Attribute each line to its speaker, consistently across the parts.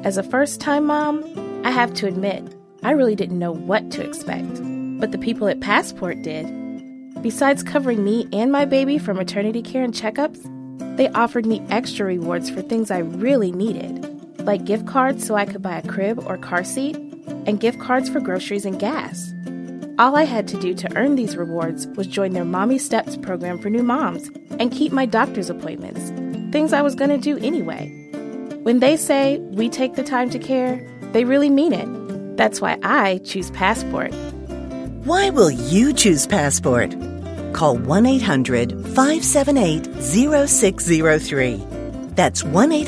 Speaker 1: As a first-time mom, I have to admit, I really didn't know what to expect. But the people at Passport did. Besides covering me and my baby for maternity care and checkups, they offered me extra rewards for things I really needed, like gift cards so I could buy a crib or car seat, and gift cards for groceries and gas. All I had to do to earn these rewards was join their Mommy Steps program for new moms and keep my doctor's appointments, things I was going to do anyway. When they say we take the time to care, they really mean it. That's why I choose Passport.
Speaker 2: Why will you choose Passport? Call 1-800-578-0603. That's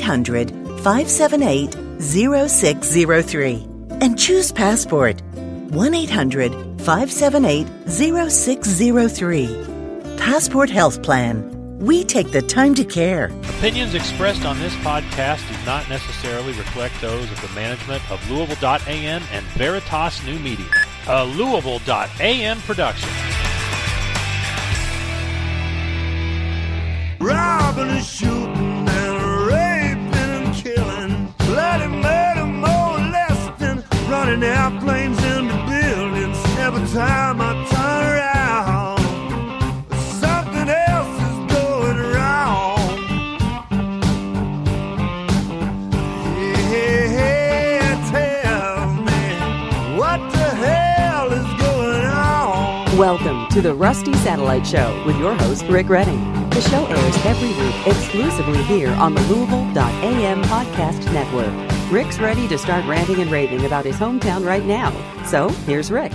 Speaker 2: 1-800-578-0603. And choose Passport. 1-800-578-0603. Passport Health Plan. We take the time to care.
Speaker 3: Opinions expressed on this podcast do not necessarily reflect those of the management of Louisville.am and Veritas New Media, a Louisville.am production.
Speaker 4: Robbing and shooting and raping and killing, bloody murder, molesting, running airplanes into buildings. Every time I turn around, something else is going wrong. Yeah, tell me, what the hell is going on?
Speaker 5: Welcome to the Rusty Satellite Show with your host, Rick Redding. The show airs every week exclusively here on the Louisville.am podcast network. Rick's ready to start ranting and raving about his hometown right now. So, here's Rick.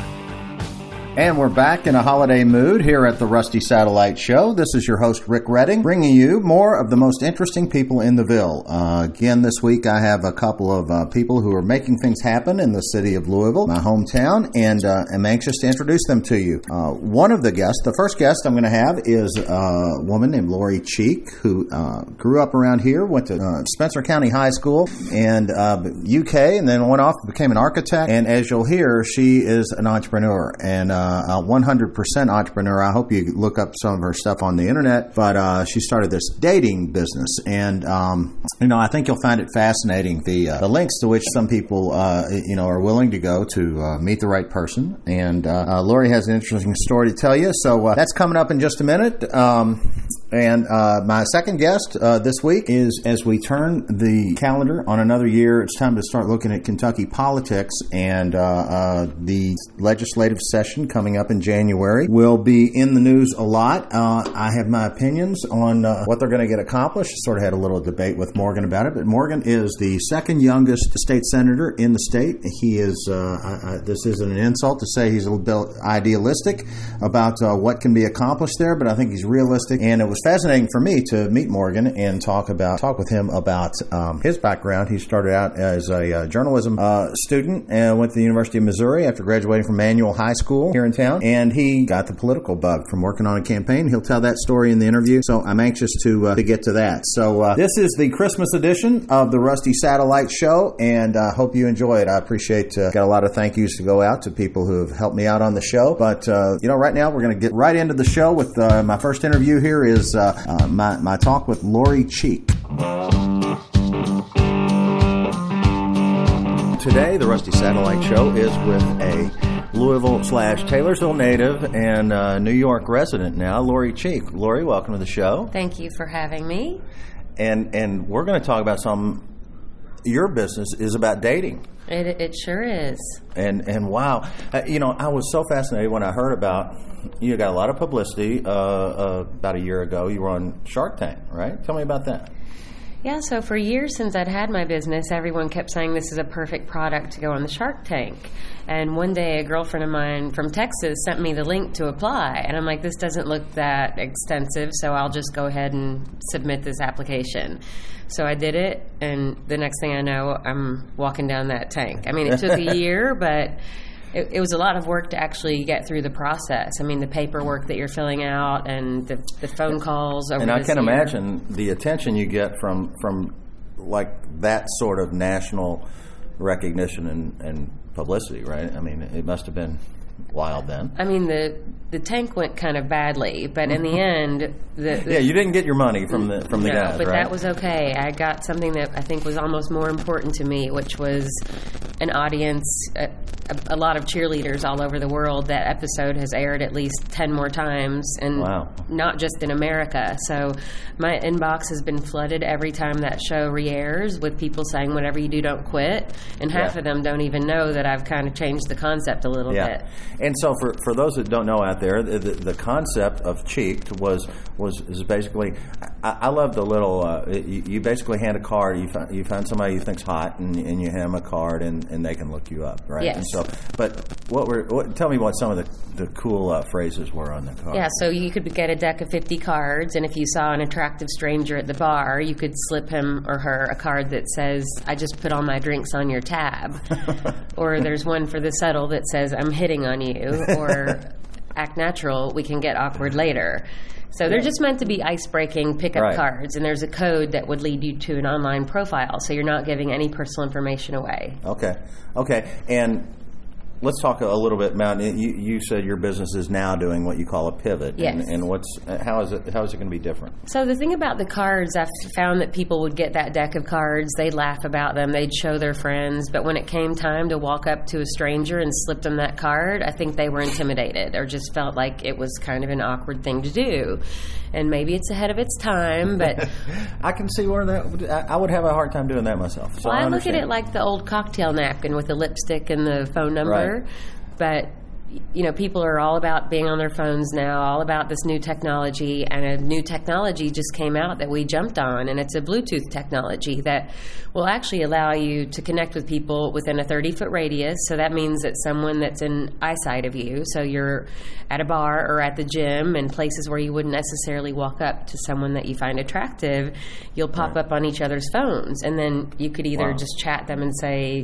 Speaker 6: And we're back in a holiday mood here at the Rusty Satellite Show. This is your host, Rick Redding, bringing you more of the most interesting people in the Ville. Again, this week I have a couple of people who are making things happen in the city of Louisville, my hometown, and I'm anxious to introduce them to you. One of the guests, the first guest I'm going to have is a woman named Lori Cheek, who grew up around here, went to Spencer County High School and UK, and then went off and became an architect. And as you'll hear, she is an entrepreneur and a 100% entrepreneur. I hope you look up some of her stuff on the internet, but she started this dating business, and I think you'll find it fascinating, the lengths to which some people are willing to go to meet the right person. And Lori has an interesting story to tell you, so that's coming up in just a minute. And my second guest this week is, as we turn the calendar on another year, it's time to start looking at Kentucky politics, and the legislative session coming up in January will be in the news a lot. I have my opinions on what they're going to get accomplished. Sort of had a little debate with Morgan about it, but Morgan is the second youngest state senator in the state. He is, this isn't an insult to say he's a little bit idealistic about what can be accomplished there, but I think he's realistic, and it was fascinating for me to meet Morgan and talk with him about his background. He started out as a journalism student and went to the University of Missouri after graduating from Manual High School here in town, and he got the political bug from working on a campaign. He'll tell that story in the interview, so I'm anxious to get to that. So this is the Christmas edition of the Rusty Satellite Show, and I hope you enjoy it. I appreciate, got a lot of thank yous to go out to people who have helped me out on the show, but right now we're going to get right into the show with my first interview. Here is my talk with Lori Cheek. Today, the Rusty Satellite Show is with a Louisville/Taylorsville native and New York resident now, Lori Cheek. Lori, welcome to the show.
Speaker 7: Thank you for having me.
Speaker 6: And we're going to talk about your business is about dating.
Speaker 7: It sure is.
Speaker 6: And wow, I was so fascinated when I heard about you got a lot of publicity about a year ago. You were on Shark Tank, right? Tell me about that.
Speaker 7: Yeah, so for years since I'd had my business, everyone kept saying this is a perfect product to go on the Shark Tank. And one day a girlfriend of mine from Texas sent me the link to apply. And I'm like, this doesn't look that extensive, so I'll just go ahead and submit this application. So I did it, and the next thing I know, I'm walking down that tank. I mean, it took a year, but it was a lot of work to actually get through the process. I mean, the paperwork that you're filling out and the phone calls over.
Speaker 6: And I can imagine the attention you get from like that sort of national recognition and publicity, right? I mean, it must have been wild then.
Speaker 7: I mean, the tank went kind of badly, but in the end,
Speaker 6: yeah, you didn't get your money from the guys,
Speaker 7: but
Speaker 6: right?
Speaker 7: that was okay. I got something that I think was almost more important to me, which was an audience, a lot of cheerleaders all over the world. That episode has aired at least 10 more times, and not just in America. So my inbox has been flooded every time that show re-airs with people saying, whatever you do, don't quit. And half of them don't even know that I've kind of changed the concept a little bit.
Speaker 6: And so for those that don't know out there, the concept of Cheeked was basically, I love the little, you basically hand a card, you find somebody you think's hot, and you hand them a card, and they can look you up, right?
Speaker 7: Yes.
Speaker 6: And so, but tell me what some of the cool phrases were on the card.
Speaker 7: Yeah, so you could get a deck of 50 cards, and if you saw an attractive stranger at the bar, you could slip him or her a card that says, I just put all my drinks on your tab. Or there's one for the subtle that says, I'm hitting on you. Or act natural, we can get awkward later. So they're just meant to be ice-breaking pickup cards, and there's a code that would lead you to an online profile, so you're not giving any personal information away. Okay. And let's talk a little bit about, you said your business is now doing what you call a pivot. Yes.
Speaker 6: And how is it going to be different?
Speaker 7: So the thing about the cards, I've found that people would get that deck of cards, they'd laugh about them, they'd show their friends, but when it came time to walk up to a stranger and slip them that card, I think they were intimidated or just felt like it was kind of an awkward thing to do. And maybe it's ahead of its time, but
Speaker 6: I can see where I would have a hard time doing that myself. So
Speaker 7: well, I look at
Speaker 6: understand.
Speaker 7: it like the old cocktail napkin with the lipstick and the phone number. But people are all about being on their phones now, all about this new technology, and a new technology just came out that we jumped on, and it's a Bluetooth technology that will actually allow you to connect with people within a 30-foot radius. So that means that someone that's in eyesight of you, so you're at a bar or at the gym and places where you wouldn't necessarily walk up to someone that you find attractive, you'll pop up on each other's phones, and then you could either just chat them and say,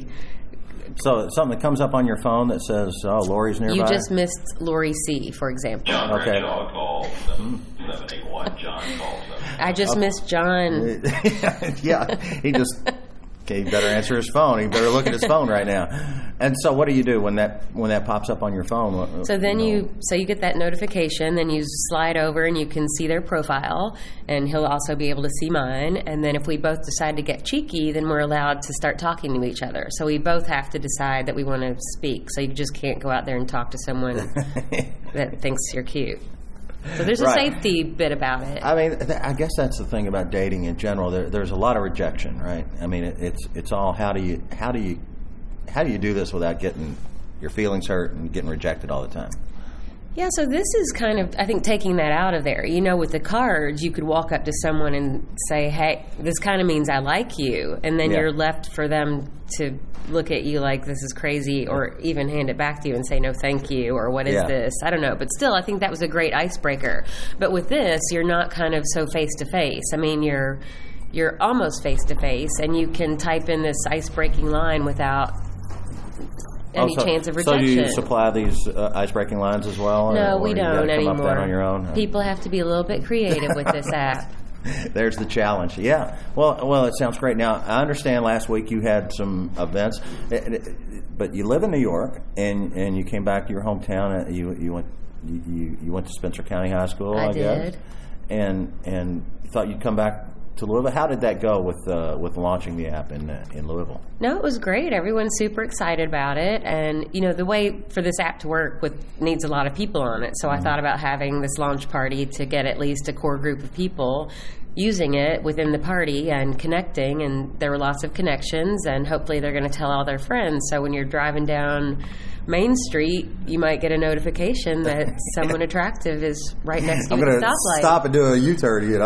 Speaker 6: so something that comes up on your phone that says, "Oh, Lori's nearby."
Speaker 7: You just missed Lori C, for example.
Speaker 8: John Bradshaw called 781. John called.
Speaker 7: I just missed John.
Speaker 6: Yeah, he better answer his phone. He better look at his phone right now. And so, what do you do when that pops up on your phone?
Speaker 7: So then you get that notification. Then you slide over and you can see their profile, and he'll also be able to see mine. And then if we both decide to get cheeky, then we're allowed to start talking to each other. So we both have to decide that we want to speak. So you just can't go out there and talk to someone that thinks you're cute. So there's a safety bit about it.
Speaker 6: I mean, I guess that's the thing about dating in general. There's a lot of rejection, right? I mean, it's all how do you do this without getting your feelings hurt and getting rejected all the time?
Speaker 7: Yeah, so this is kind of, I think, taking that out of there. With the cards, you could walk up to someone and say, hey, this kind of means I like you. And then you're left for them to look at you like this is crazy, or even hand it back to you and say no thank you, or what is this? I don't know. But still, I think that was a great icebreaker. But with this, you're not kind of so face-to-face. I mean, you're almost face-to-face, and you can type in this ice-breaking line without any chance of rejection.
Speaker 6: So do you supply these ice-breaking lines as well?
Speaker 7: No, we
Speaker 6: you
Speaker 7: don't
Speaker 6: come
Speaker 7: anymore.
Speaker 6: Up with that on your own?
Speaker 7: People have to be a little bit creative with this app.
Speaker 6: There's the challenge. Yeah. Well, it sounds great. Now, I understand last week you had some events, but you live in New York, and you came back to your hometown. You went to Spencer County High School, I guess.
Speaker 7: Did.
Speaker 6: And you thought you'd come back to Louisville. How did that go with launching the app in Louisville?
Speaker 7: No, it was great. Everyone's super excited about it, and the way for this app to work needs a lot of people on it. So I thought about having this launch party to get at least a core group of people using it within the party and connecting, and there were lots of connections, and hopefully they're going to tell all their friends. So when you're driving down Main Street, you might get a notification that someone attractive is right next to you at the stoplight.
Speaker 6: I'm going to stop and do a U-turn,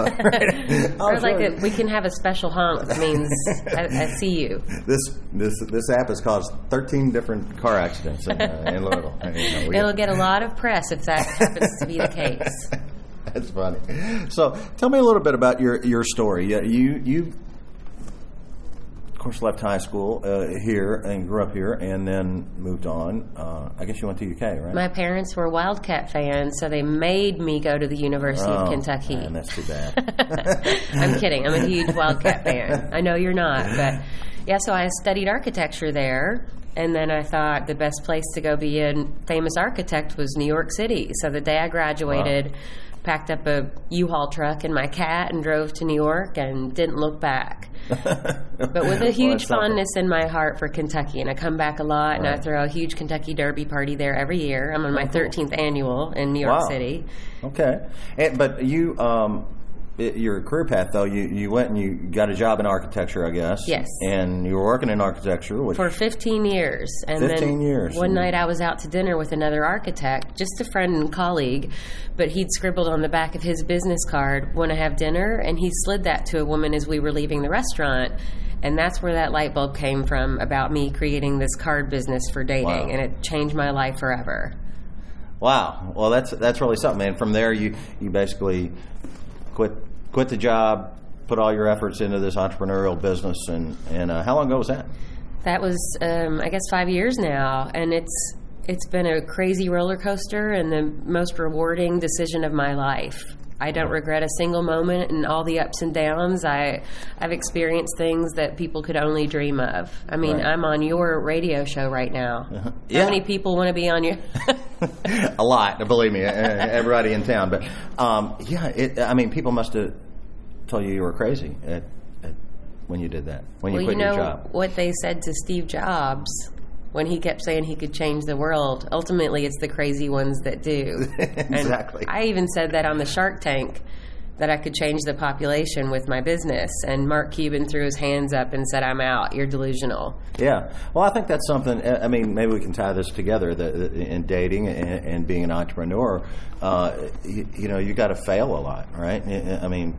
Speaker 7: Or we can have a special honk that means I see you.
Speaker 6: This app has caused 13 different car accidents in Louisville.
Speaker 7: It'll get a lot of press if that happens to be the case.
Speaker 6: That's funny. So tell me a little bit about your story. You of course, left high school here and grew up here and then moved on. I guess you went to UK, right?
Speaker 7: My parents were Wildcat fans, so they made me go to the University of Kentucky.
Speaker 6: Man, that's too bad.
Speaker 7: I'm kidding. I'm a huge Wildcat fan. I know you're not, but... Yeah, so I studied architecture there, And then I thought the best place to go be a famous architect was New York City. So the day I graduated, packed up a U-Haul truck and my cat and drove to New York and didn't look back. But with a huge fondness in my heart for Kentucky. And I come back a lot, and I throw a huge Kentucky Derby party there every year. I'm on my 13th annual in New York City.
Speaker 6: Okay. But you... your career path, though, you went and you got a job in architecture, I guess.
Speaker 7: Yes.
Speaker 6: And you were working in architecture.
Speaker 7: For 15 years. And
Speaker 6: 15 years.
Speaker 7: One night I was out to dinner with another architect, just a friend and colleague, but he'd scribbled on the back of his business card, "Want to have dinner?" And he slid that to a woman as we were leaving the restaurant. And that's where that light bulb came from about me creating this card business for dating.
Speaker 6: Wow.
Speaker 7: And it changed my life forever.
Speaker 6: Wow. Well, that's really something. And from there, you basically quit the job, put all your efforts into this entrepreneurial business, and how long ago was that?
Speaker 7: That was, I guess, 5 years now, and it's been a crazy roller coaster and the most rewarding decision of my life. I don't regret a single moment, and all the ups and downs. I've experienced things that people could only dream of. I mean, I'm on your radio show right now. How many people want to be on your?
Speaker 6: A lot, believe me, everybody in town. But I mean, people must have told you were crazy when you did that, when you quit your job.
Speaker 7: What they said to Steve Jobs when he kept saying he could change the world. Ultimately, it's the crazy ones that do.
Speaker 6: Exactly.
Speaker 7: And I even said that on the Shark Tank, that I could change the population with my business. And Mark Cuban threw his hands up and said, "I'm out. You're delusional."
Speaker 6: Yeah. Well, I think that's something, I mean, maybe we can tie this together in dating and being an entrepreneur. You got to fail a lot, right? I mean,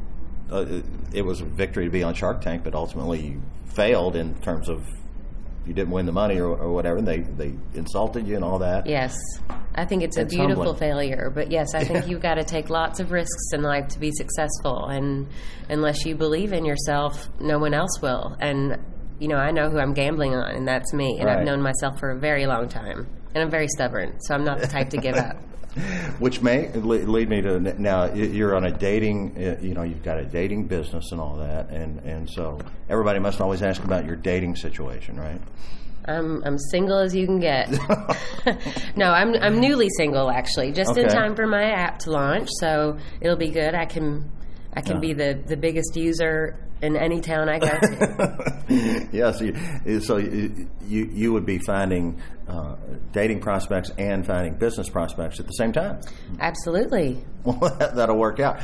Speaker 6: it was a victory to be on Shark Tank, but ultimately you failed in terms of you didn't win the money or whatever. They insulted you and all that.
Speaker 7: Yes. I think it's a beautiful failure. But yes, I think you've got to take lots of risks in life to be successful. And unless you believe in yourself, no one else will. And, I know who I'm gambling on, and that's me. And I've known myself for a very long time. And I'm very stubborn, so I'm not the type to give up.
Speaker 6: Which may lead me to now. You're on a dating, you've got a dating business and all that, and so everybody must always ask about your dating situation, right?
Speaker 7: I'm single as you can get. No, I'm newly single actually, just in time for my app to launch, so it'll be good. I can be the biggest user in any town I go to.
Speaker 6: Yes, so you would be finding dating prospects and finding business prospects at the same time.
Speaker 7: Absolutely.
Speaker 6: Well, that'll work out.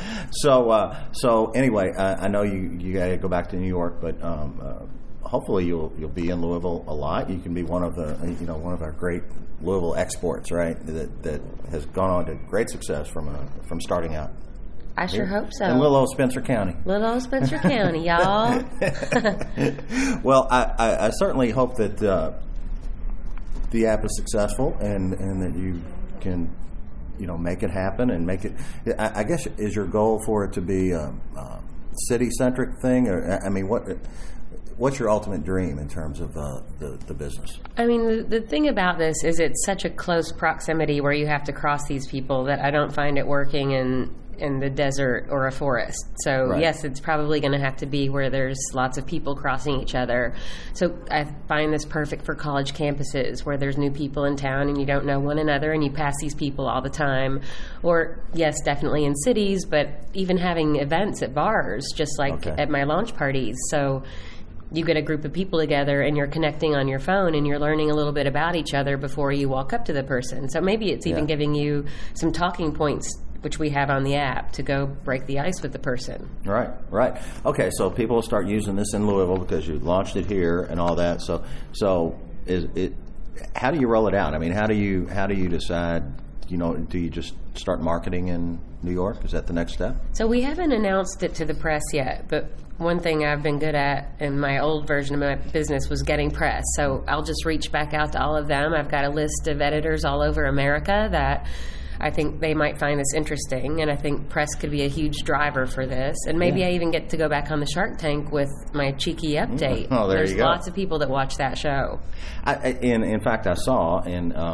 Speaker 6: So anyway, I know you got to go back to New York, but hopefully you'll be in Louisville a lot. You can be one of our great Louisville exports, right? That has gone on to great success from starting out.
Speaker 7: I sure hope so.
Speaker 6: In little old Spencer County.
Speaker 7: Little old Spencer County, y'all.
Speaker 6: Well, I certainly hope that the app is successful and that you can, make it happen and make it. I guess is your goal for it to be a city-centric thing, or I mean, what's your ultimate dream in terms of the business? I
Speaker 7: mean, the thing about this is it's such a close proximity where you have to cross these people that I don't find it working in the desert or a forest. So yes, it's probably going to have to be where there's lots of people crossing each other. So I find this perfect for college campuses where there's new people in town and you don't know one another and you pass these people all the time. Or yes, definitely in cities, but even having events at bars, just like at my launch parties. So you get a group of people together and you're connecting on your phone and you're learning a little bit about each other before you walk up to the person. So maybe it's even giving you some talking points, which we have on the app, to go break the ice with the person. Right.
Speaker 6: Okay, so people will start using this in Louisville because you launched it here and all that. So is it? How do you roll it out? I mean, how do you decide? Do you just start marketing in New York? Is that the next step?
Speaker 7: So we haven't announced it to the press yet, but one thing I've been good at in my old version of my business was getting press. So I'll just reach back out to all of them. I've got a list of editors all over America that I think they might find this interesting, and I think press could be a huge driver for this. And maybe I even get to go back on the Shark Tank with my cheeky update.
Speaker 6: Oh,
Speaker 7: There's
Speaker 6: you go.
Speaker 7: Lots of people that watch that show.
Speaker 6: In fact, I saw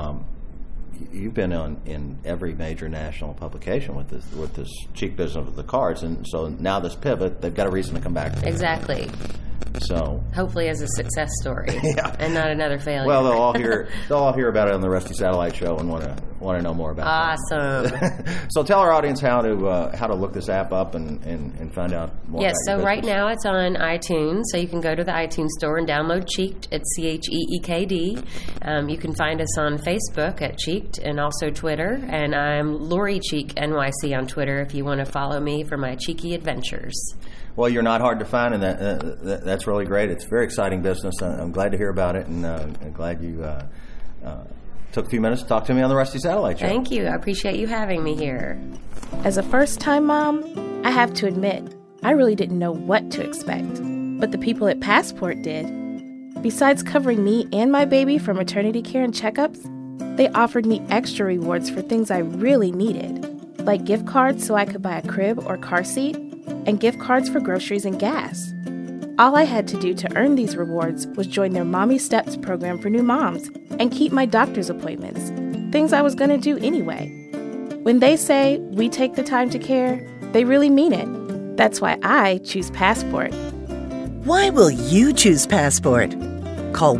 Speaker 6: you've been in every major national publication with this cheek business of the cards, and so now this pivot, they've got a reason to come back.
Speaker 7: Exactly.
Speaker 6: So
Speaker 7: hopefully as a success story,
Speaker 6: yeah.
Speaker 7: and not another failure.
Speaker 6: Well, they'll all hear about it on the Rusty Satellite Show and want to know more about it.
Speaker 7: Awesome.
Speaker 6: So tell our audience how to look this app up and find out more.
Speaker 7: Yes.
Speaker 6: About
Speaker 7: So right now it's on iTunes, so you can go to the iTunes store and download Cheeked. It's CHEEKD. You can find us on Facebook at Cheeked and also Twitter. And I'm Lori Cheek NYC on Twitter if you want to follow me for my cheeky adventures.
Speaker 6: Well, you're not hard to find, and that's really great. It's a very exciting business. I'm glad to hear about it, and I'm glad you took a few minutes to talk to me on the Rusty Satellite Show.
Speaker 7: Thank you. I appreciate you having me here.
Speaker 1: As a first-time mom, I have to admit, I really didn't know what to expect. But the people at Passport did. Besides covering me and my baby for maternity care and checkups, they offered me extra rewards for things I really needed, like gift cards so I could buy a crib or car seat, and gift cards for groceries and gas. All I had to do to earn these rewards was join their Mommy Steps program for new moms and keep my doctor's appointments, things I was going to do anyway. When they say we take the time to care, they really mean it. That's why I choose Passport.
Speaker 2: Why will you choose Passport? Call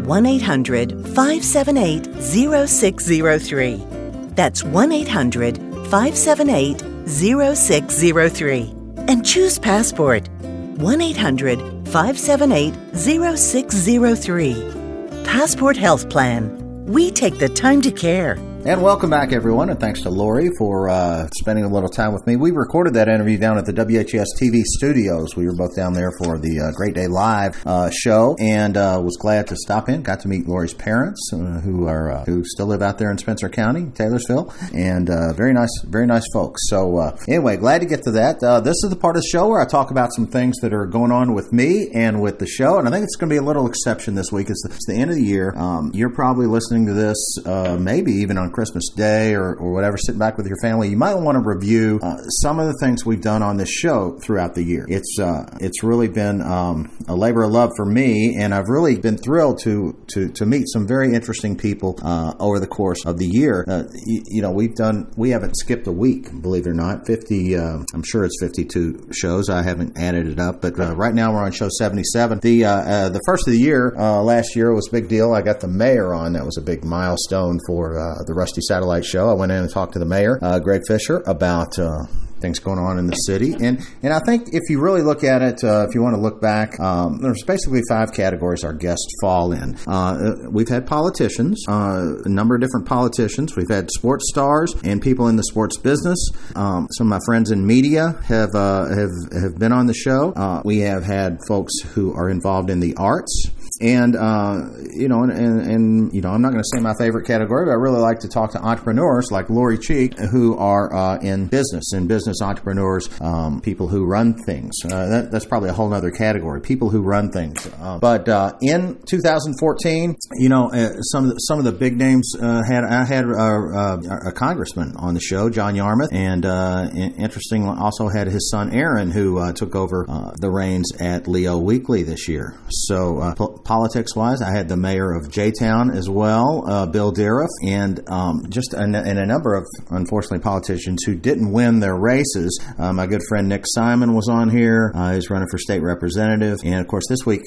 Speaker 2: 1-800-578-0603. That's 1-800-578-0603. And choose Passport. 1-800-578-0603. Passport Health Plan. We take the time to care.
Speaker 6: And welcome back, everyone, and thanks to Lori for spending a little time with me. We recorded that interview down at the WHS TV studios. We were both down there for the Great Day Live show, and was glad to stop in. Got to meet Lori's parents, who still live out there in Spencer County, Taylorsville, and very nice folks. So anyway, glad to get to that. This is the part of the show where I talk about some things that are going on with me and with the show, and I think it's going to be a little exception this week. It's the end of the year. You're probably listening to this maybe even on Christmas Day or whatever, sitting back with your family. You might want to review some of the things we've done on this show throughout the year. It's really been a labor of love for me, and I've really been thrilled to meet some very interesting people over the course of the year. We haven't skipped a week, believe it or not. 50, I'm sure it's 52 shows. I haven't added it up, but right now we're on show 77. The first of the year last year was a big deal. I got the mayor on. That was a big milestone for the Rusty Satellite Show. I went in and talked to the mayor, Greg Fisher, about things going on in the city. And I think if you really look at it, if you want to look back, there's basically 5 categories our guests fall in. We've had politicians, a number of different politicians. We've had sports stars and people in the sports business. Some of my friends in media have been on the show. We have had folks who are involved in the arts. And I'm not going to say my favorite category, but I really like to talk to entrepreneurs like Lori Cheek, who are in business entrepreneurs, people who run things. That's probably a whole other category, people who run things. But in 2014, some of the big names I had a congressman on the show, John Yarmouth, and interestingly, also had his son Aaron, who took over the reins at Leo Weekly this year. So politics-wise, I had the mayor of J-Town as well, Bill Deriff, and a number of, unfortunately, politicians who didn't win their races. My good friend Nick Simon was on here. He's running for state representative. And, of course, this week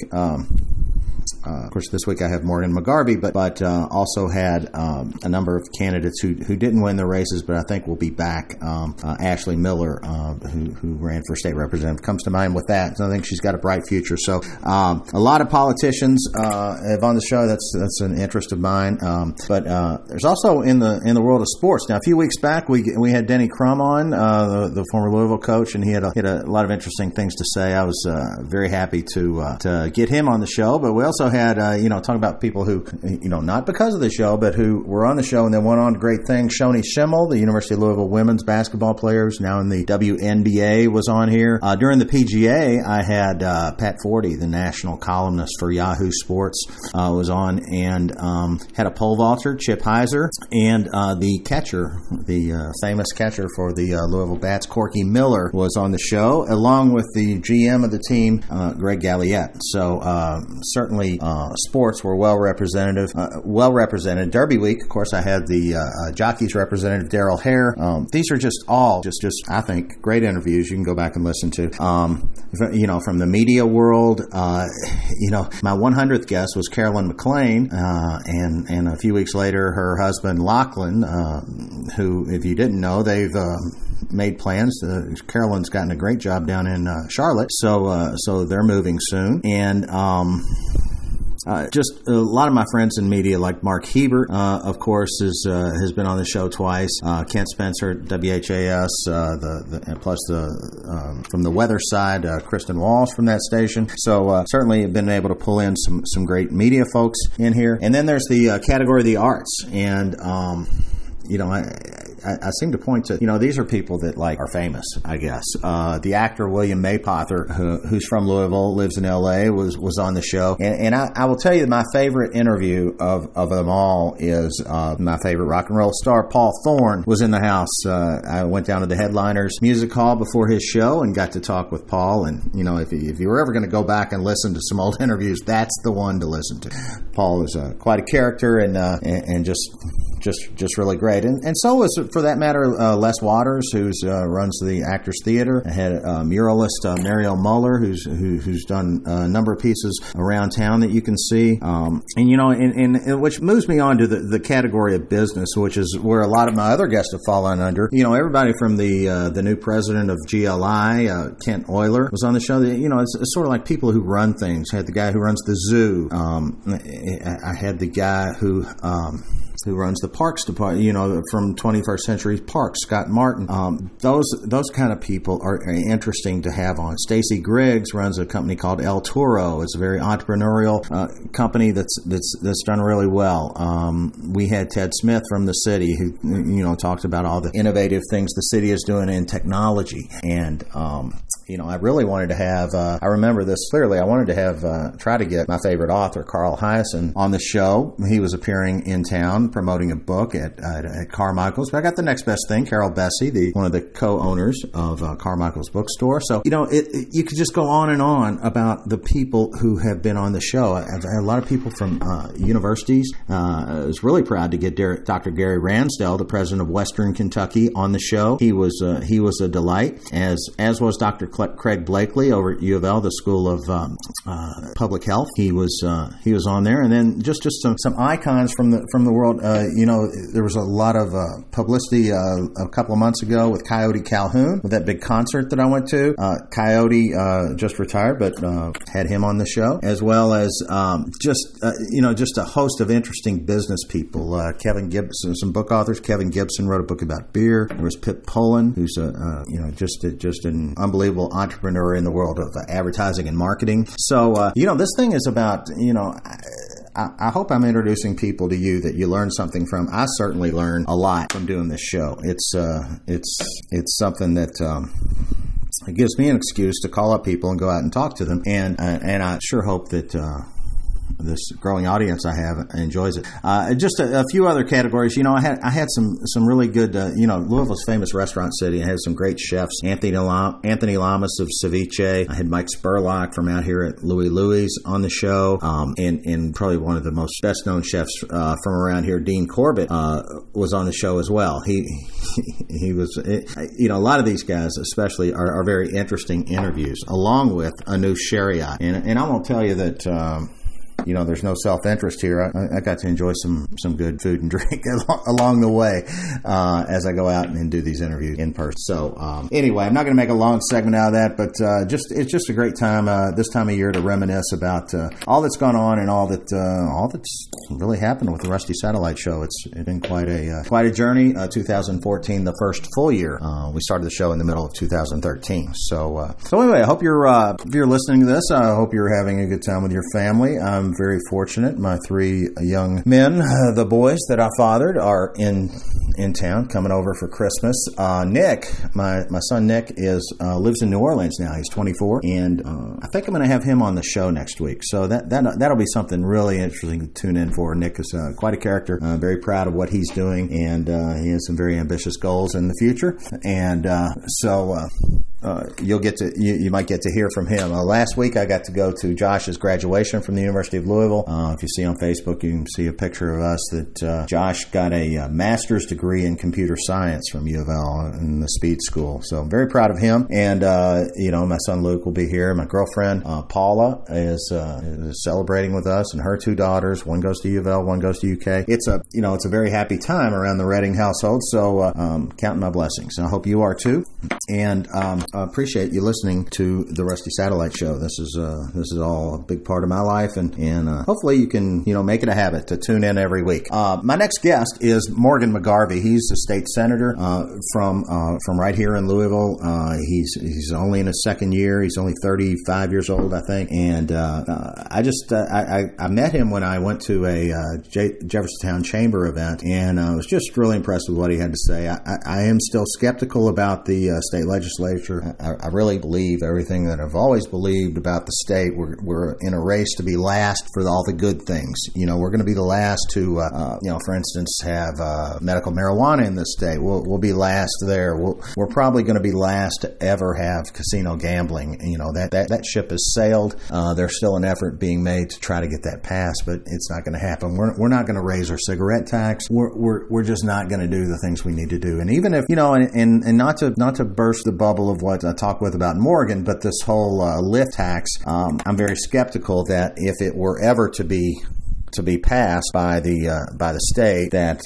Speaker 6: I have Morgan McGarvey, but also had a number of candidates who didn't win the races, but I think will be back. Ashley Miller, who ran for state representative, comes to mind with that. So I think she's got a bright future. So a lot of politicians have on the show. That's an interest of mine. But there's also in the world of sports. Now, a few weeks back, we had Denny Crum on, the former Louisville coach, and he had a lot of interesting things to say. I was very happy to get him on the show. But we also had, talking about people who, not because of the show, but who were on the show and then went on to great things. Shoni Schimmel, the University of Louisville women's basketball player, who's now in the WNBA, was on here. During the PGA, I had Pat Forty, the national columnist for Yahoo Sports, was on, and had a pole vaulter, Chip Heiser, and the catcher, the famous catcher for the Louisville Bats, Corky Miller, was on the show, along with the GM of the team, Greg Galliette. So certainly certainly sports were well represented. Derby week, of course, I had the jockeys representative Daryl Hare. These are just all just I think great interviews you can go back and listen to. From the media world, my 100th guest was Carolyn McLean, and a few weeks later, her husband Lachlan, who, if you didn't know, they've made plans. Carolyn's gotten a great job down in Charlotte, so they're moving soon, and just a lot of my friends in media, like Mark Hebert, of course, has been on the show twice. Kent Spencer, WHAS, plus from the weather side, Kristen Walsh from that station. So certainly been able to pull in some great media folks in here. And then there's the category of the arts, and I seem to point to, these are people that are famous, I guess. The actor William Maypother, who's from Louisville, lives in L.A., was on the show. And I will tell you my favorite interview of them all is my favorite rock and roll star, Paul Thorne, was in the house. I went down to the Headliners Music Hall before his show and got to talk with Paul. And, if you were ever going to go back and listen to some old interviews, that's the one to listen to. Paul is quite a character and just really great. And so is, for that matter, Les Waters, who runs the Actors Theater. I had muralist Mariel Muller, who's done a number of pieces around town that you can see. And which moves me on to the category of business, which is where a lot of my other guests have fallen under. Everybody from the new president of GLI, Kent Euler, was on the show. It's sort of like people who run things. I had the guy who runs the zoo. I had the guy who runs the parks department, from 21st Century Parks, Scott Martin. Those kind of people are interesting to have on. Stacy Griggs runs a company called El Toro. It's a very entrepreneurial company that's done really well. We had Ted Smith from the city who, talked about all the innovative things the city is doing in technology. And, I really wanted to have, I remember this clearly, I wanted to have, try to get my favorite author, Carl Hiaasen, on the show. He was appearing in town promoting a book at Carmichael's. But I got the next best thing, Carol Bessie, one of the co-owners of Carmichael's bookstore. So, you could just go on and on about the people who have been on the show. I've had a lot of people from universities. I was really proud to get Dr. Gary Ransdell, the president of Western Kentucky, on the show. He was a delight, as was Dr. Craig Blakely over at U of L, the School of Public Health. He was on there, and then just some icons from the world. There was a lot of publicity a couple of months ago with Coyote Calhoun, with that big concert that I went to. Coyote just retired, but had him on the show, as well as just a host of interesting business people. Kevin Gibson, some book authors. Kevin Gibson wrote a book about beer. There was Pip Pullen, who's just an unbelievable entrepreneur in the world of advertising and marketing. So this thing is about I hope I'm introducing people to you that you learn something from. I certainly learned a lot from doing this show. It's something that it gives me an excuse to call up people and go out and talk to them, and I sure hope that this growing audience I have enjoys it. Just a few other categories. I had some really good. Louisville's famous restaurant city. I had some great chefs. Anthony Lamas of Ceviche. I had Mike Spurlock from out here at Louie Louie's on the show, and probably one of the most best known chefs from around here, Dean Corbett, was on the show as well. He was. A lot of these guys, especially, are very interesting interviews, along with Anush Shariat, and I'm gonna tell you that. There's no self-interest here. I got to enjoy some good food and drink along the way as I go out and do these interviews in person. So anyway, I'm not going to make a long segment out of that, but it's just a great time this time of year to reminisce about all that's gone on and all that's really happened with the Rusty Satellite Show. It's been quite a journey. 2014, the first full year. We started the show in the middle of 2013. So anyway, I hope if you're listening to this, I hope you're having a good time with your family. I'm very fortunate. My 3 young men, the boys that I fathered, are in town coming over for Christmas. Nick, my son Nick, lives in New Orleans now. He's 24, and I think I'm going to have him on the show next week. So that'll be something really interesting to tune in for. Nick is quite a character. Very proud of what he's doing, and he has some very ambitious goals in the future. And you might get to hear from him. Last week I got to go to Josh's graduation from the University of Louisville. If you see on Facebook, you can see a picture of us that Josh got a master's degree in computer science from U of L in the Speed School. So I'm very proud of him. And my son Luke will be here. My girlfriend Paula is celebrating with us, and her two daughters. One goes to U of L, one goes to UK. It's a very happy time around the Redding household. So counting my blessings. I hope you are too. And I appreciate you listening to the Rusty Satellite Show. This is all a big part of my life, and hopefully you can make it a habit to tune in every week. My next guest is Morgan McGarvey. He's a state senator from right here in Louisville. He's only in his second year. He's only 35 years old, I think. And I met him when I went to a Jeffersontown Chamber event, and I was just really impressed with what he had to say. I am still skeptical about the state legislature. I really believe everything that I've always believed about the state. We're in a race to be last for all the good things. We're going to be the last to, for instance, have medical marijuana in this state. We'll be last there. We're probably going to be last to ever have casino gambling. That ship has sailed. There's still an effort being made to try to get that passed, but it's not going to happen. We're not going to raise our cigarette tax. We're just not going to do the things we need to do. And even if and not to burst the bubble of what I talk with about Morgan, but this whole lift tax, I'm very skeptical that if it were ever to be passed by the state, that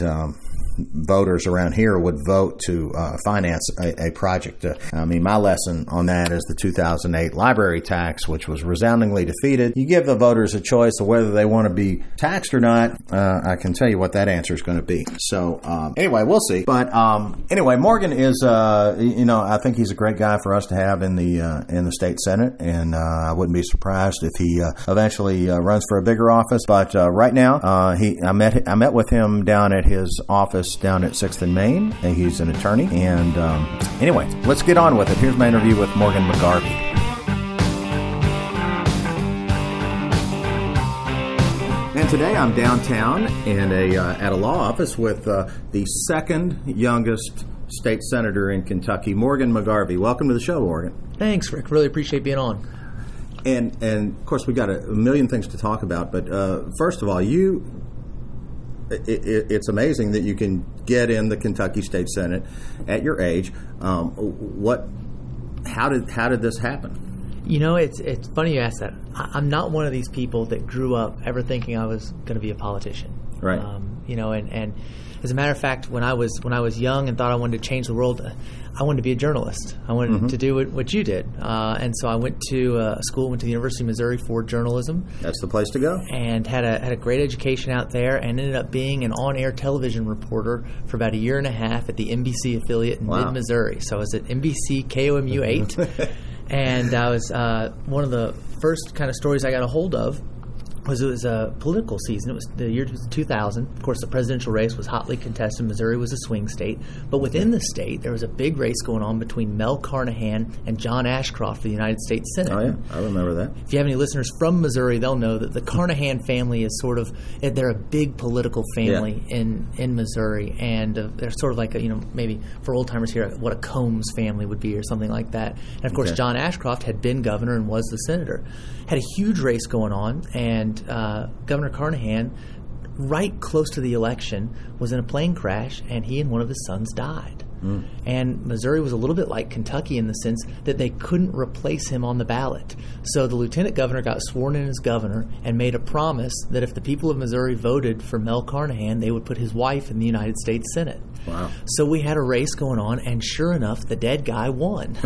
Speaker 6: voters around here would vote to finance a project. My lesson on that is the 2008 library tax, which was resoundingly defeated. You give the voters a choice of whether they want to be taxed or not. I can tell you what that answer is going to be. So anyway, we'll see. But anyway, Morgan is, I think he's a great guy for us to have in the state Senate, and I wouldn't be surprised if he eventually runs for a bigger office. But right now, I met with him down at his office down at 6th and Main. He's an attorney. And anyway, let's get on with it. Here's my interview with Morgan McGarvey. And today I'm downtown in at a law office with the second youngest state senator in Kentucky, Morgan McGarvey. Welcome to the show, Morgan.
Speaker 9: Thanks, Rick. Really appreciate being on.
Speaker 6: And of course, we got a million things to talk about. But first of all, it's amazing that you can get in the Kentucky State Senate at your age. How did this happen?
Speaker 9: It's funny you ask that. I'm not one of these people that grew up ever thinking I was going to be a politician.
Speaker 6: Right.
Speaker 9: And as a matter of fact, when I was young and thought I wanted to change the world, I wanted to be a journalist. I wanted to do what you did. And so I went to went to the University of Missouri for journalism.
Speaker 6: That's the place to go. And
Speaker 9: had a great education out there, and ended up being an on-air television reporter for about a year and a half at the NBC affiliate in mid-Missouri. So I was at NBC KOMU 8, and I was one of the first kind of stories I got a hold of was it was a political season. It was the year 2000. Of course, the presidential race was hotly contested. Missouri was a swing state. But within the state, there was a big race going on between Mel Carnahan and John Ashcroft for the United States Senate.
Speaker 6: Oh, yeah. I remember that.
Speaker 9: If you have any listeners from Missouri, they'll know that the Carnahan family is they're a big political family in Missouri. And they're sort of like, maybe for old-timers here, what a Combs family would be or something like that. And, of course, John Ashcroft had been governor and was the senator. Had a huge race going on, and Governor Carnahan, right close to the election, was in a plane crash, and he and one of his sons died. And Missouri was a little bit like Kentucky in the sense that they couldn't replace him on the ballot. So the lieutenant governor got sworn in as governor and made a promise that if the people of Missouri voted for Mel Carnahan, they would put his wife in the United States Senate.
Speaker 6: Wow.
Speaker 9: So we had a race going on, and sure enough, the dead guy won.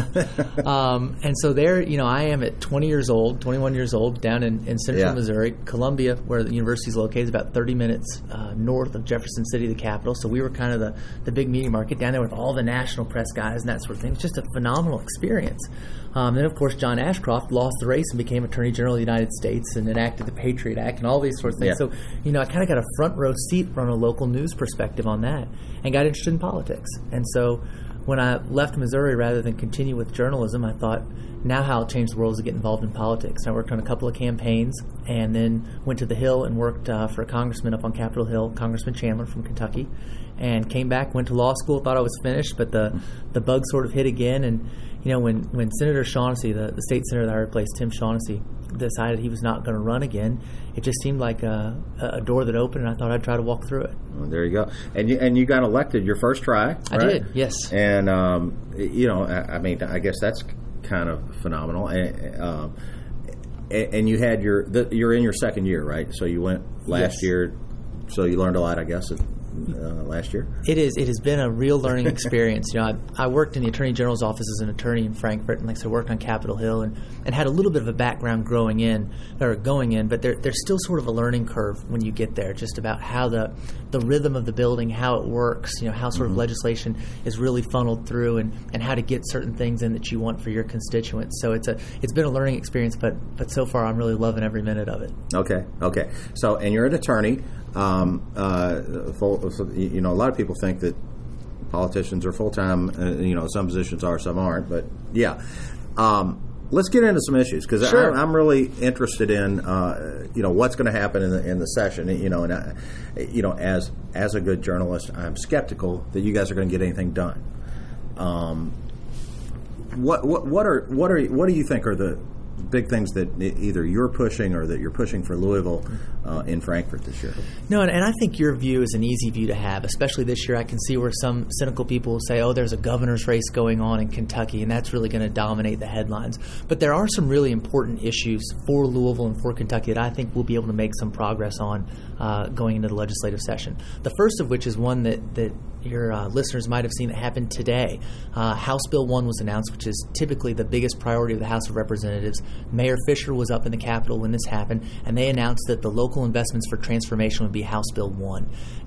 Speaker 9: And so there, I am at 21 years old, down in central Missouri. Columbia, where the university is located, is about 30 minutes north of Jefferson City, the capital. So we were kind of the big media market down there with all the national press guys and that sort of thing. It's just a phenomenal experience. Then, of course, John Ashcroft lost the race and became Attorney General of the United States and enacted the Patriot Act and all these sorts of things. So, I kind of got a front row seat from a local news perspective on that and got interested in politics. And so when I left Missouri, rather than continue with journalism, I thought, now how I'll change the world is to get involved in politics. I worked on a couple of campaigns and then went to the Hill and worked for a congressman up on Capitol Hill, Congressman Chandler from Kentucky, and came back, went to law school, thought I was finished, but the bug sort of hit again. And, when Senator Shaughnessy, the state senator that I replaced, Tim Shaughnessy, decided he was not going to run again, it just seemed like a door that opened, and I thought I'd try to walk through it.
Speaker 6: Well, there you go. And you got elected your first try, right?
Speaker 9: I did, yes.
Speaker 6: And, I guess that's kind of phenomenal. And you had you're in your second year, right? So you went last year, so you learned a lot, I guess, last year.
Speaker 9: It has been a real learning experience. I worked in the Attorney General's office as an attorney in Frankfort, and like I said, worked on Capitol Hill, and had a little bit of a background going in, but there's still sort of a learning curve when you get there, just about how the rhythm of the building, how it works, how sort of legislation is really funneled through, and how to get certain things in that you want for your constituents. So it's been a learning experience, but so far I'm really loving every minute of it.
Speaker 6: Okay. So, and you're an attorney. A lot of people think that politicians are full-time. Some positions are, some aren't. But yeah, let's get into some issues, because
Speaker 9: sure.
Speaker 6: I'm really interested in what's going to happen in the session. As a good journalist, I'm skeptical that you guys are going to get anything done. What do you think are the big things that either you're pushing or that you're pushing for Louisville in Frankfort this year?
Speaker 9: No, and I think your view is an easy view to have, especially this year. I can see where some cynical people will say, there's a governor's race going on in Kentucky, and that's really going to dominate the headlines. But there are some really important issues for Louisville and for Kentucky that I think we'll be able to make some progress on going into the legislative session. The first of which is one that your listeners might have seen that happened today. House Bill 1 was announced, which is typically the biggest priority of the House of Representatives. Mayor Fisher was up in the Capitol when this happened, and they announced that the local investments for transformation would be House Bill 1.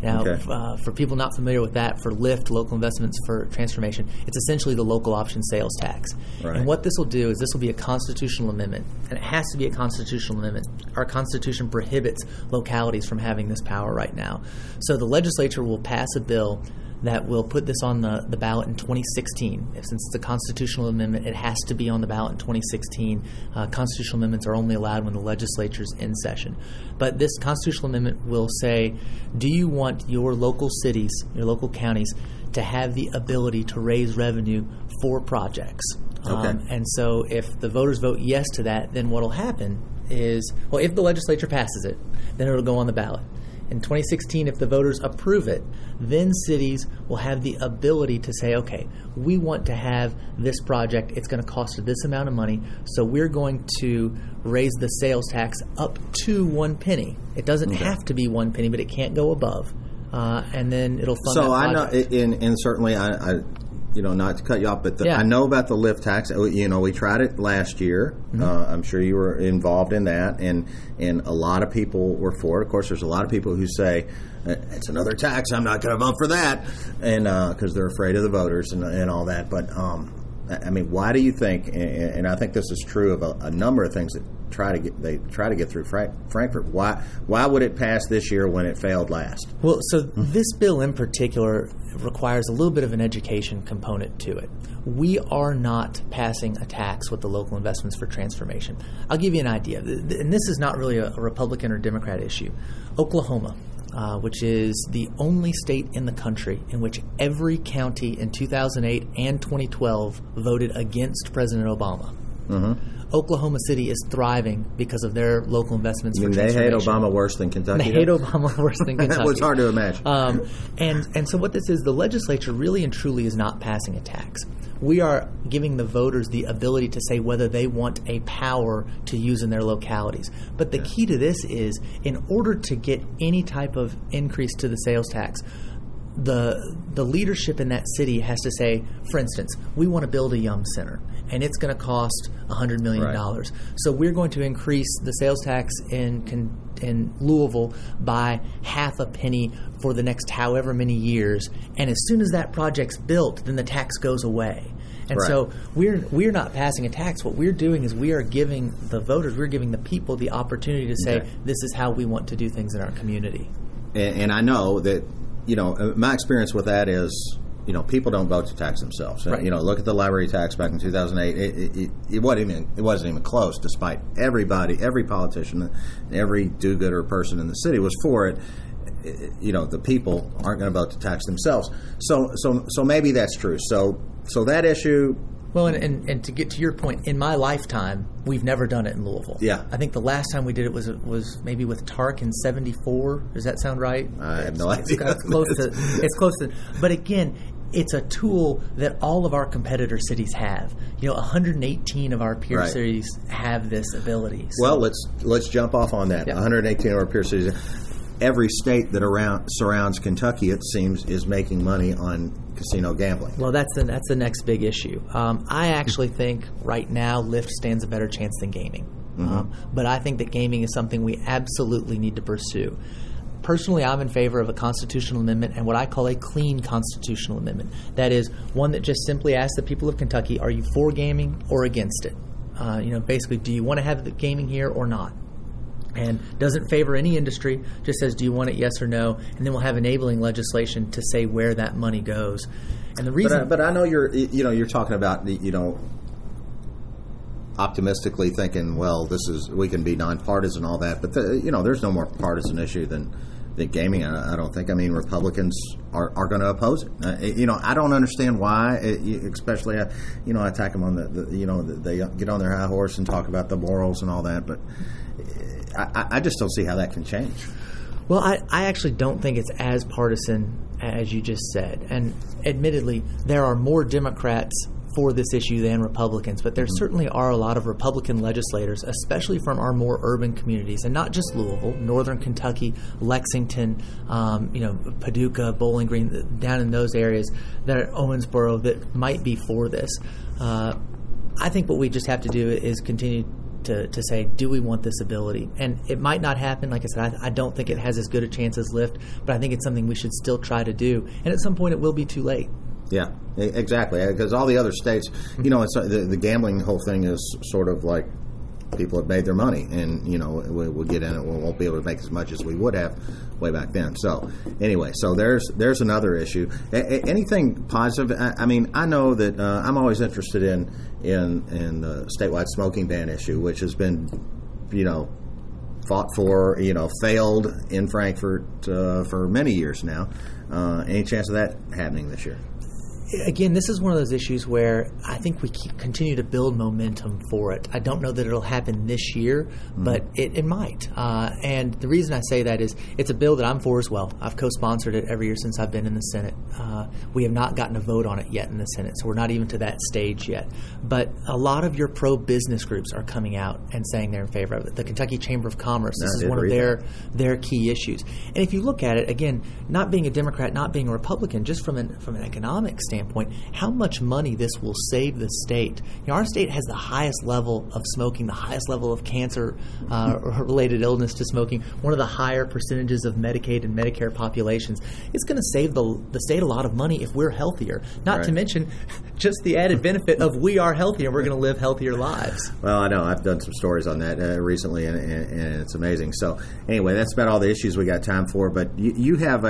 Speaker 9: Now, for people not familiar with that, for LIFT, local investments for transformation, it's essentially the local option sales tax.
Speaker 6: Right.
Speaker 9: And what this will do is this will be a constitutional amendment, and it has to be a constitutional amendment. Our Constitution prohibits localities from having this power right now. So the legislature will pass a bill that will put this on the ballot in 2016. Since it's a constitutional amendment, it has to be on the ballot in 2016. Constitutional amendments are only allowed when the legislature's in session. But this constitutional amendment will say, do you want your local cities, your local counties, to have the ability to raise revenue for projects?
Speaker 6: Okay.
Speaker 9: And so if the voters vote yes to that, then what will happen is, if the legislature passes it, then it will go on the ballot. In 2016, if the voters approve it, then cities will have the ability to say, okay, we want to have this project. It's going to cost this amount of money, so we're going to raise the sales tax up to 1 penny. It doesn't have to be 1 penny, but it can't go above. And then it'll fund that project.
Speaker 6: So I know, and certainly I not to cut you off, but I know about the lift tax. We tried it last year. Mm-hmm. I'm sure you were involved in that, and a lot of people were for it. Of course, there's a lot of people who say it's another tax. I'm not going to vote for that, and because they're afraid of the voters and all that. But why do you think? And I think this is true of a number of things that they try to get through Frankfort. Why would it pass this year when it failed last?
Speaker 9: Well, so this bill in particular requires a little bit of an education component to it. We are not passing a tax with the local investments for transformation. I'll give you an idea, and this is not really a Republican or Democrat issue. Oklahoma, which is the only state in the country in which every county in 2008 and 2012 voted against President Obama. Mm-hmm. Oklahoma City is thriving because of their local investments for transformation.
Speaker 6: They hate Obama worse than Kentucky.
Speaker 9: They hate Obama worse than Kentucky.
Speaker 6: That was hard to imagine.
Speaker 9: And so what this is, the legislature really and truly is not passing a tax. We are giving the voters the ability to say whether they want a power to use in their localities. But the key to this is, in order to get any type of increase to the sales tax, the leadership in that city has to say, for instance, we want to build a Yum Center, and it's going to cost $100 million. Right. So we're going to increase the sales tax in Louisville by half a penny for the next however many years, and as soon as that project's built, then the tax goes away. And so we're not passing a tax. What we're doing is we are giving the voters, we're giving the people the opportunity to say, this is how we want to do things in our community. And
Speaker 6: I know that, my experience with that is, people don't vote to tax themselves. Right. Look at the library tax back in 2008. It wasn't even close, despite every politician, every do-gooder person in the city was for it. The people aren't going to vote to tax themselves. So maybe that's true. So that issue,
Speaker 9: Well, and to get to your point, in my lifetime, we've never done it in Louisville.
Speaker 6: Yeah.
Speaker 9: I think the last time we did it was maybe with TARC in '74. Does that sound right?
Speaker 6: I have no idea.
Speaker 9: It's close to. But again, it's a tool that all of our competitor cities have. 118 of our peer cities have this ability.
Speaker 6: So. Well, let's jump off on that. 118 of our peer cities. Every state that surrounds Kentucky, it seems, is making money on casino gambling.
Speaker 9: Well, that's the next big issue. I actually think right now Lyft stands a better chance than gaming. But I think that gaming is something we absolutely need to pursue. Personally, I'm in favor of a constitutional amendment and what I call a clean constitutional amendment. That is one that just simply asks the people of Kentucky, are you for gaming or against it? Basically, do you want to have the gaming here or not? And doesn't favor any industry, just says, do you want it, yes or no? And then we'll have enabling legislation to say where that money goes. And the reason...
Speaker 6: But I know you're talking about, optimistically thinking, well, we can be nonpartisan and all that, but there's no more partisan issue than gaming. I don't think. I mean, Republicans are going to oppose it. I don't understand why. Especially, I attack them on they get on their high horse and talk about the morals and all that, but I just don't see how that can change.
Speaker 9: Well, I actually don't think it's as partisan as you just said. And admittedly, there are more Democrats for this issue than Republicans, but there certainly are a lot of Republican legislators, especially from our more urban communities, and not just Louisville, Northern Kentucky, Lexington, Paducah, Bowling Green, down in those areas, that are Owensboro, that might be for this. I think what we just have to do is continue to say, do we want this ability? And it might not happen. Like I said, I don't think it has as good a chance as Lyft, but I think it's something we should still try to do. And at some point, it will be too late.
Speaker 6: Yeah, exactly. Because all the other states, it's the gambling whole thing is sort of like people have made their money, and we'll get in it. We won't be able to make as much as we would have way back then. So anyway, there's another issue. Anything positive? I mean, I know that I'm always interested in the statewide smoking ban issue, which has been fought for, failed in Frankfort for many years now. Any chance of that happening this year?
Speaker 9: Again, this is one of those issues where I think we continue to build momentum for it. I don't know that it'll happen this year, but it might. And the reason I say that is it's a bill that I'm for as well. I've co-sponsored it every year since I've been in the Senate. We have not gotten a vote on it yet in the Senate, so we're not even to that stage yet. But a lot of your pro-business groups are coming out and saying they're in favor of it. The Kentucky Chamber of Commerce, this is one of their key issues. And if you look at it, again, not being a Democrat, not being a Republican, just from an economic standpoint, how much money this will save the state. Our state has the highest level of smoking, the highest level of cancer related illness to smoking, one of the higher percentages of Medicaid and Medicare populations. It's going to save the state a lot of money if we're healthier, not to mention just the added benefit of we are healthier and we're going to live healthier lives.
Speaker 6: Well, I know. I've done some stories on that recently, and it's amazing. So anyway, that's about all the issues we got time for, but you have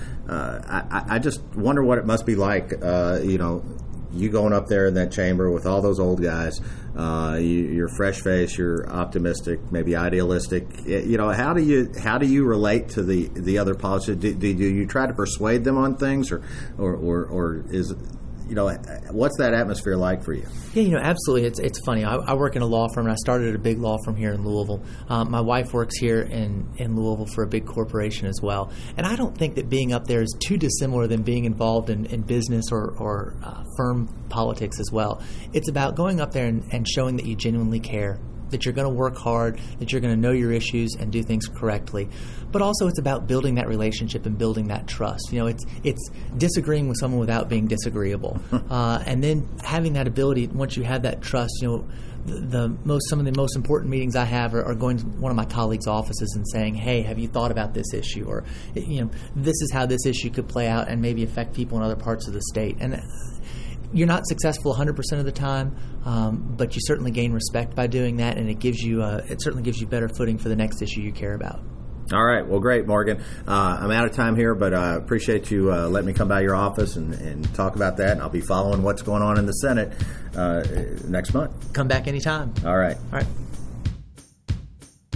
Speaker 6: I just wonder what it must be like, you going up there in that chamber with all those old guys, you're fresh faced, you're optimistic, maybe idealistic. How do you relate to the other politicians? Do you try to persuade them on things, or is what's that atmosphere like for you?
Speaker 9: Yeah, absolutely. It's funny. I work in a law firm, and I started at a big law firm here in Louisville. My wife works here in Louisville for a big corporation as well. And I don't think that being up there is too dissimilar than being involved in business or firm politics as well. It's about going up there and showing that you genuinely care, that you're going to work hard, that you're going to know your issues and do things correctly. But also it's about building that relationship and building that trust. It's disagreeing with someone without being disagreeable. And then having that ability, once you have that trust, some of the most important meetings I have are going to one of my colleagues' offices and saying, hey, have you thought about this issue? Or, this is how this issue could play out and maybe affect people in other parts of the state. And you're not successful 100% of the time, but you certainly gain respect by doing that, and it certainly gives you better footing for the next issue you care about.
Speaker 6: All right. Well, great, Morgan. I'm out of time here, but I appreciate you letting me come by your office and talk about that, and I'll be following what's going on in the Senate next month.
Speaker 9: Come back anytime.
Speaker 6: All right.
Speaker 9: All right.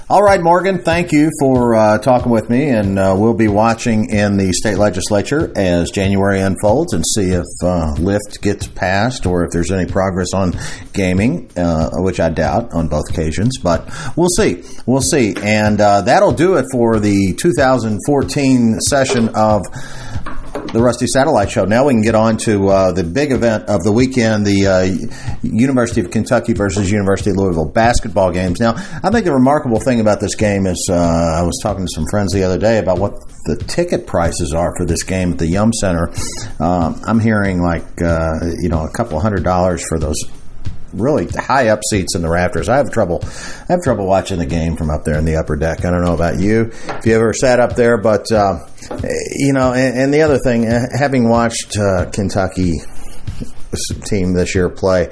Speaker 6: All right, Morgan, thank you for talking with me, and we'll be watching in the state legislature as January unfolds and see if Lyft gets passed or if there's any progress on gaming, which I doubt on both occasions, but we'll see. We'll see. And that'll do it for the 2014 session of the Rusty Satellite Show. Now we can get on to the big event of the weekend, the University of Kentucky versus University of Louisville basketball games. Now, I think the remarkable thing about this game is I was talking to some friends the other day about what the ticket prices are for this game at the Yum Center. I'm hearing like, a couple $100 for those really high up seats in the rafters. I have trouble watching the game from up there in the upper deck. I don't know about you, if you ever sat up there, but and the other thing, having watched Kentucky team this year play,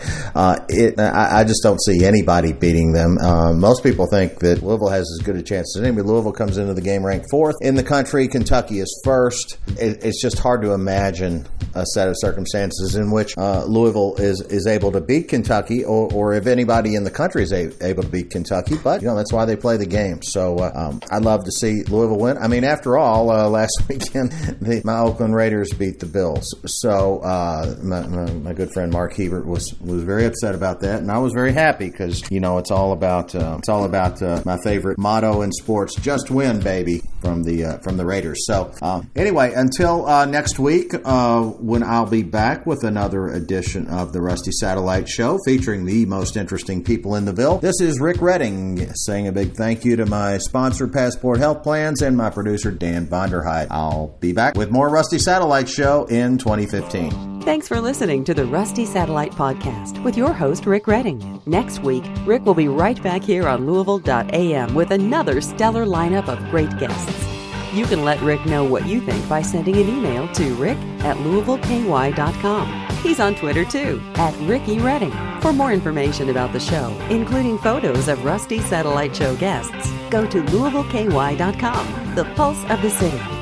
Speaker 6: I just don't see anybody beating them. Most people think that Louisville has as good a chance as anybody. Louisville comes into the game ranked 4th in the country. Kentucky is 1st. It's just hard to imagine a set of circumstances in which Louisville is able to beat Kentucky, or if anybody in the country is able to beat Kentucky. But that's why they play the game. So I'd love to see Louisville win. I mean, after all, last weekend my Oakland Raiders beat the Bills. So my good friend Mark Hebert was very upset about that, and I was very happy because it's all about my favorite motto in sports: just win, baby, from the Raiders. So anyway, until next week, when I'll be back with another edition of the Rusty Satellite Show featuring the most interesting people in the Ville. This is Rick Redding saying a big thank you to my sponsor, Passport Health Plans, and my producer, Dan Vonderheit. I'll be back with more Rusty Satellite Show in 2015.
Speaker 5: Thanks for listening to the Rusty Satellite Podcast with your host, Rick Redding. Next week, Rick will be right back here on Louisville.am with another stellar lineup of great guests. You can let Rick know what you think by sending an email to rick@louisvilleky.com. He's on Twitter, too, @Ricky Redding. For more information about the show, including photos of Rusty Satellite Show guests, go to louisvilleky.com, the pulse of the city.